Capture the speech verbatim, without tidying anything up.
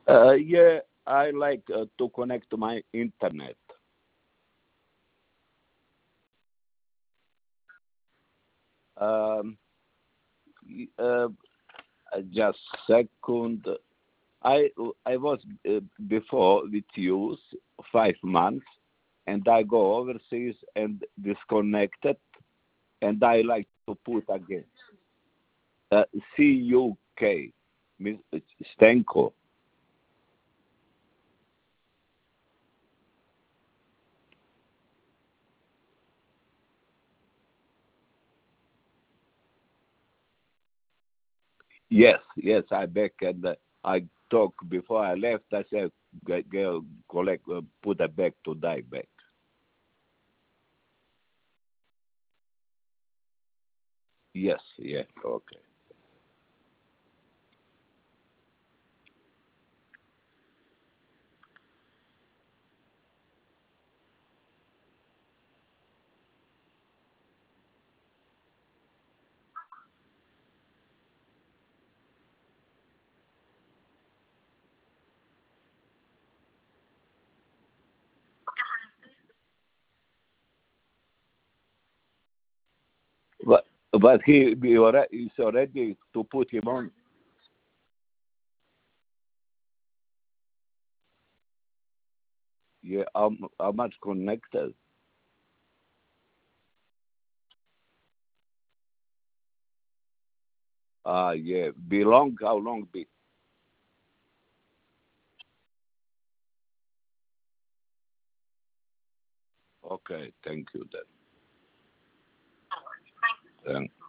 Uh, yeah, I like uh, to connect to my internet. Um, y- uh, just second. I I was uh, before with you s- five months, and I go overseas and disconnected, and I like to put again. Uh, C U K, Miss Stenko. Yes, yes, I back and uh, I talk before I left. I said, go, go collect, uh, put it back to die back. Yes, yeah, okay. But but he be already he's already to put him on. Yeah, how, mu- how much connected? Ah, yeah. Be long? How long be? Okay, thank you then. Thank